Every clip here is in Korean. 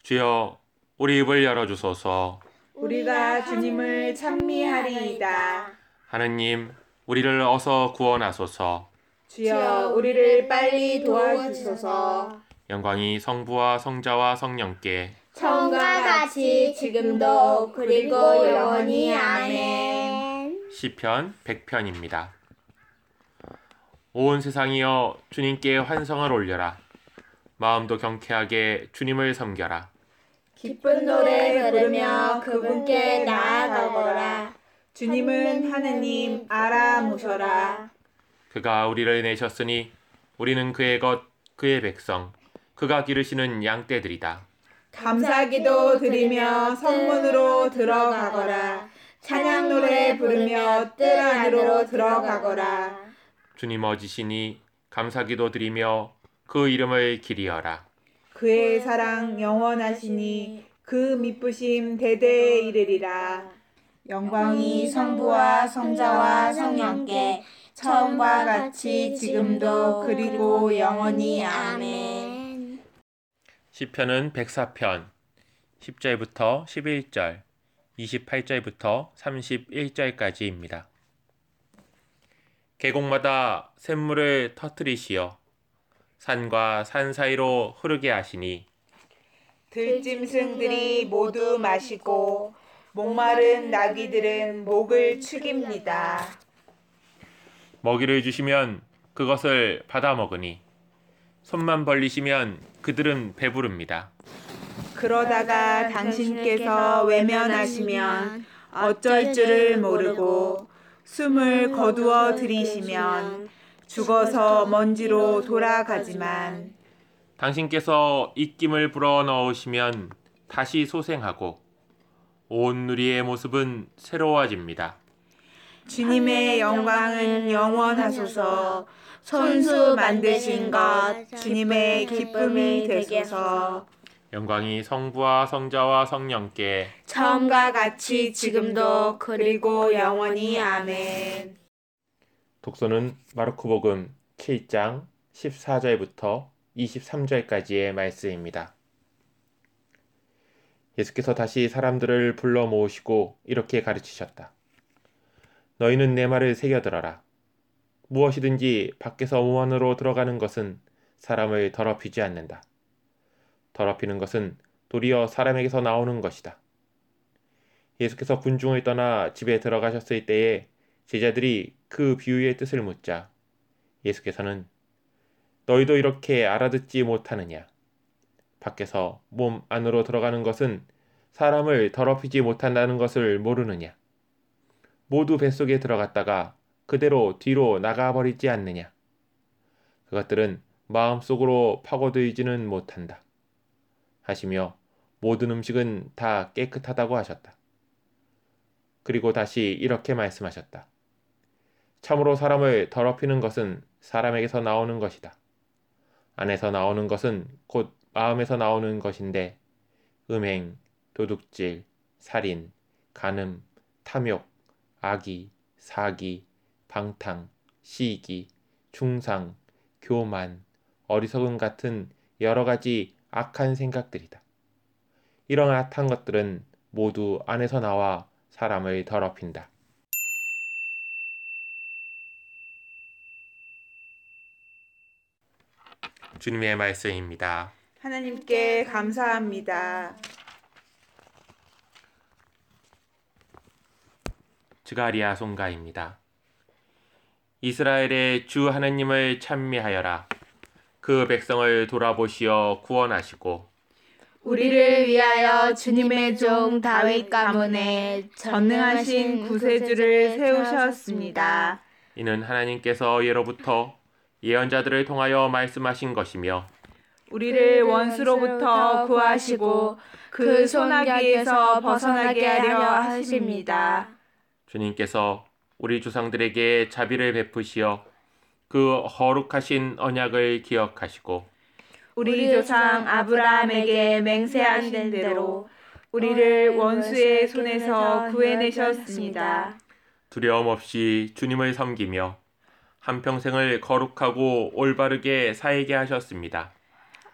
주여, 우리 입을 열어주소서. 우리가 주님을 찬미하리이다. 하느님, 우리를 어서 구원하소서. 주여, 우리를 빨리 도와주소서. 영광이 성부와 성자와 성령께 처음과 같이 지금도 그리고 영원히 아멘. 시편 100편입니다. 온 세상이여 주님께 환성을 올려라. 마음도 경쾌하게 주님을 섬겨라. 기쁜 노래 부르며 그분께 나아가거라. 주님은 하느님 알아보셔라. 그가 우리를 내셨으니 우리는 그의 것, 그의 백성, 그가 기르시는 양떼들이다. 감사기도 드리며 성문으로 들어가거라. 찬양 노래 부르며 뜰 안으로 들어가거라. 주님 어지시니 감사기도 드리며 그 이름을 기리어라. 그의 사랑 영원하시니 그 미쁘심 대대에 이르리라. 영광이 성부와 성자와 성령께 처음과 같이 지금도 그리고 영원히 아멘. 시편은 104편 10절부터 11절, 28절부터 31절까지입니다. 계곡마다 샘물을 터뜨리시어 산과 산 사이로 흐르게 하시니 들짐승들이 모두 마시고 목마른 나귀들은 목을 축입니다. 먹이를 주시면 그것을 받아 먹으니 손만 벌리시면 그들은 배부릅니다. 그러다가 당신께서 외면하시면 어쩔 줄을 모르고 숨을 거두어 들이시면 죽어서 먼지로 돌아가지만 당신께서 입김을 불어 넣으시면 다시 소생하고 온 누리의 모습은 새로워집니다. 주님의 영광은 영원하소서. 손수 만드신 것 주님의 기쁨이 되소서. 영광이 성부와 성자와 성령께 처음과 같이 지금도 그리고 영원히 아멘. 독서는 마르코복음 7장 14절부터 23절까지의 말씀입니다. 예수께서 다시 사람들을 불러 모으시고 이렇게 가르치셨다. 너희는 내 말을 새겨들어라. 무엇이든지 밖에서 몸 안으로 들어가는 것은 사람을 더럽히지 않는다. 더럽히는 것은 도리어 사람에게서 나오는 것이다. 예수께서 군중을 떠나 집에 들어가셨을 때에 제자들이 그 비유의 뜻을 묻자 예수께서는 너희도 이렇게 알아듣지 못하느냐? 밖에서 몸 안으로 들어가는 것은 사람을 더럽히지 못한다는 것을 모르느냐? 모두 뱃속에 들어갔다가 그대로 뒤로 나가버리지 않느냐? 그것들은 마음속으로 파고들지는 못한다. 하시며 모든 음식은 다 깨끗하다고 하셨다. 그리고 다시 이렇게 말씀하셨다. 참으로 사람을 더럽히는 것은 사람에게서 나오는 것이다. 안에서 나오는 것은 곧 마음에서 나오는 것인데 음행, 도둑질, 살인, 간음, 탐욕, 악의, 사기, 방탕, 시기, 중상, 교만, 어리석음 같은 여러 가지 악한 생각들이다. 이런 악한 것들은 모두 안에서 나와 사람을 더럽힌다. 주님의 말씀입니다. 하나님께 감사합니다. 즈가리아 송가입니다. 이스라엘의 주 하느님을 찬미하여라. 그 백성을 돌아보시어 구원하시고 우리를 위하여 주님의 종 다윗 가문에 전능하신 구세주를 세우셨습니다. 이는 하나님께서 예로부터 예언자들을 통하여 말씀하신 것이며 우리를 원수로부터 구하시고 그 손아귀에서 벗어나게 하려 하십니다. 주님께서 우리 조상들에게 자비를 베푸시어 그 거룩하신 언약을 기억하시고 우리 조상 아브라함에게 맹세하신 대로 우리를 원수의 손에서 구해내셨습니다. 두려움 없이 주님을 섬기며 한평생을 거룩하고 올바르게 살게 하셨습니다.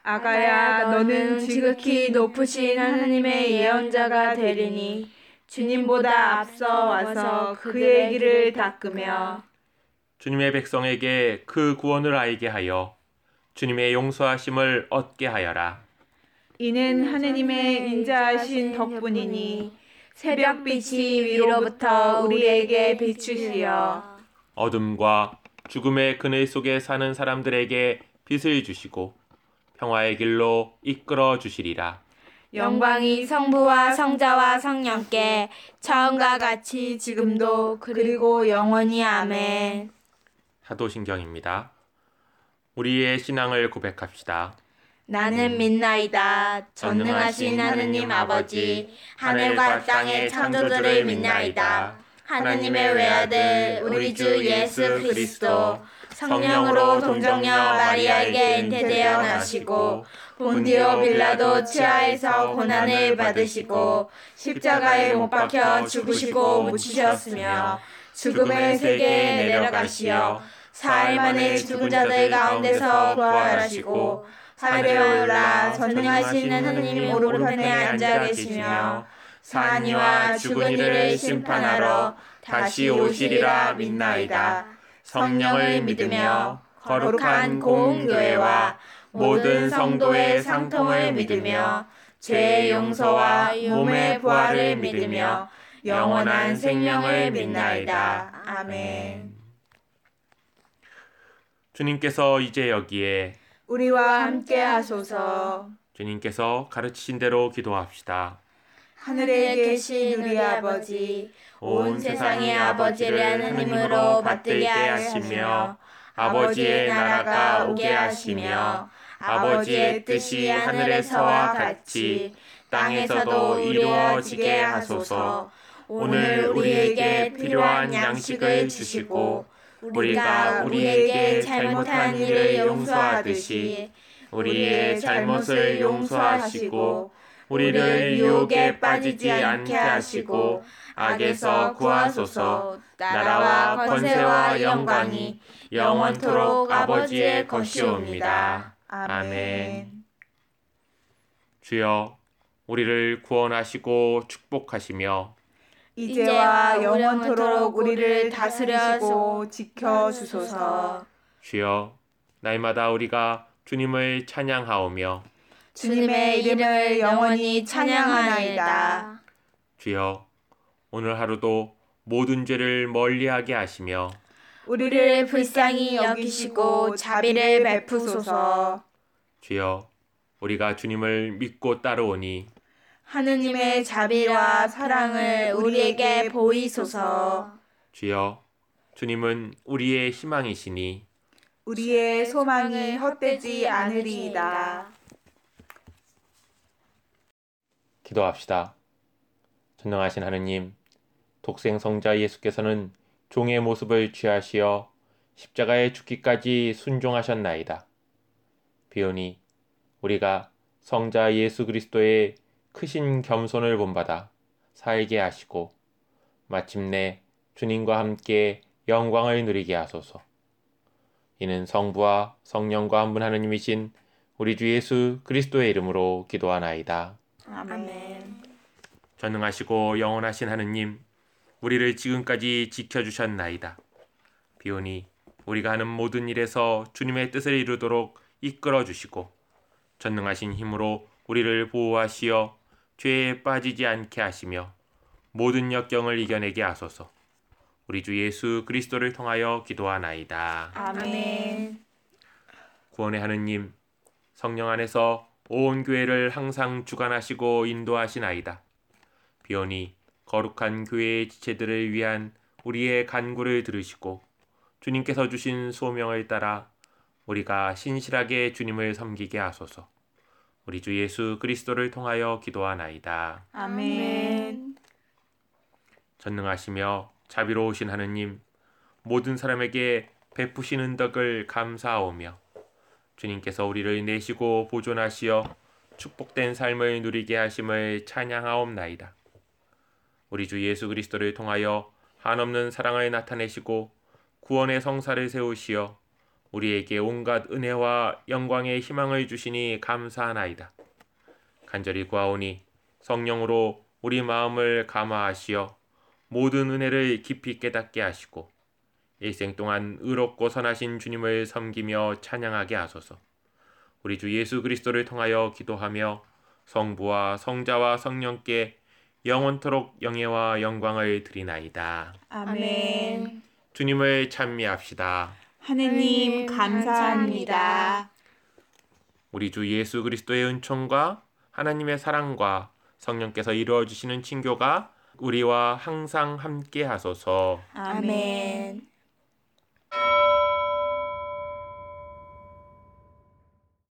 아가야, 너는 지극히 높으신 하느님의 예언자가 되리니 주님보다 앞서 와서 그의 길을 닦으며 주님의 백성에게 그 구원을 알게 하여 주님의 용서하심을 얻게 하여라. 이는 하느님의 인자하신 덕분이니 새벽빛이 위로부터 우리에게 비추시어 어둠과 죽음의 그늘 속에 사는 사람들에게 빛을 주시고 평화의 길로 이끌어 주시리라. 영광이 성부와 성자와 성령께 처음과 같이 지금도 그리고 영원히 아멘. 사도신경입니다. 우리의 신앙을 고백합시다. 나는 믿나이다. 전능하신 하느님 아버지, 하늘과 땅의 창조주를 믿나이다. 하느님의 외아들 우리 주 예수 그리스도 성령으로 동정녀 마리아에게 잉태되어 나시고 본디오 빌라도 치하에서 고난을 받으시고 십자가에 못 박혀 죽으시고 묻히셨으며 죽음의 세계에 내려가시어 사흘 만에 죽은 자들 가운데서 부활하시고 하늘에 올라 전능하신 하느님 오른편에 앉아 계시며 사한 이와 죽은 이를 심판하러 다시 오시리라 믿나이다. 성령을 믿으며 거룩한 공교회와 모든 성도의 상통을 믿으며 죄의 용서와 몸의 부활을 믿으며 영원한 생명을 믿나이다. 아멘. 주님께서 이제 여기에 우리와 함께 하소서. 주님께서 가르치신 대로 기도합시다. 하늘에 계신 우리 아버지, 온 세상의 아버지를 하느님으로 받들게 하시며 아버지의 나라가 오게 하시며 아버지의 뜻이 하늘에서와 같이 땅에서도 이루어지게 하소서. 오늘 우리에게 필요한 양식을 주시고 우리가 우리에게 잘못한 일을 용서하듯이 우리의 잘못을 용서하시고 우리를 유혹에 빠지지 않게 하시고 악에서 구하소서. 나라와 권세와 영광이 영원토록 아버지의 것이옵니다. 아멘. 주여, 우리를 구원하시고 축복하시며 이제와 영원토록 우리를 다스려주고 지켜주소서. 주여, 날마다 우리가 주님을 찬양하오며 주님의 이름을 영원히 찬양하나이다. 주여, 오늘 하루도 모든 죄를 멀리하게 하시며 우리를 불쌍히 여기시고 자비를 베푸소서. 주여, 우리가 주님을 믿고 따르오니 하느님의 자비와 사랑을 우리에게 보이소서. 주여, 주님은 우리의 희망이시니 우리의 소망이 헛되지 않으리이다. 기도합시다. 전능하신 하느님, 독생 성자 예수께서는 종의 모습을 취하시어 십자가에 죽기까지 순종하셨나이다. 비오니 우리가 성자 예수 그리스도의 크신 겸손을 본받아 살게 하시고 마침내 주님과 함께 영광을 누리게 하소서. 이는 성부와 성령과 한 분 하느님이신 우리 주 예수 그리스도의 이름으로 기도하나이다. 아멘. 전능하시고 영원하신 하느님, 우리를 지금까지 지켜주셨나이다. 비오니 우리가 하는 모든 일에서 주님의 뜻을 이루도록 이끌어 주시고 전능하신 힘으로 우리를 보호하시어 죄에 빠지지 않게 하시며 모든 역경을 이겨내게 하소서. 우리 주 예수 그리스도를 통하여 기도하나이다. 아멘. 구원의 하느님, 성령 안에서 온 교회를 항상 주관하시고 인도하시나이다. 비오니 거룩한 교회의 지체들을 위한 우리의 간구를 들으시고 주님께서 주신 소명을 따라 우리가 신실하게 주님을 섬기게 하소서. 우리 주 예수 그리스도를 통하여 기도하나이다. 아멘. 전능하시며 자비로우신 하느님, 모든 사람에게 베푸시는 덕을 감사하오며 주님께서 우리를 내시고 보존하시어 축복된 삶을 누리게 하심을 찬양하옵나이다. 우리 주 예수 그리스도를 통하여 한없는 사랑을 나타내시고 구원의 성사를 세우시어 우리에게 온갖 은혜와 영광의 희망을 주시니 감사하나이다. 간절히 구하오니 성령으로 우리 마음을 감화하시어 모든 은혜를 깊이 깨닫게 하시고 일생 동안 의롭고 선하신 주님을 섬기며 찬양하게 하소서. 우리 주 예수 그리스도를 통하여 기도하며 성부와 성자와 성령께 영원토록 영예와 영광을 드리나이다. 아멘. 주님을 찬미합시다. 하느님 감사합니다. 우리 주 예수 그리스도의 은총과 하나님의 사랑과 성령께서 이루어 주시는 친교가 우리와 항상 함께 하소서. 아멘.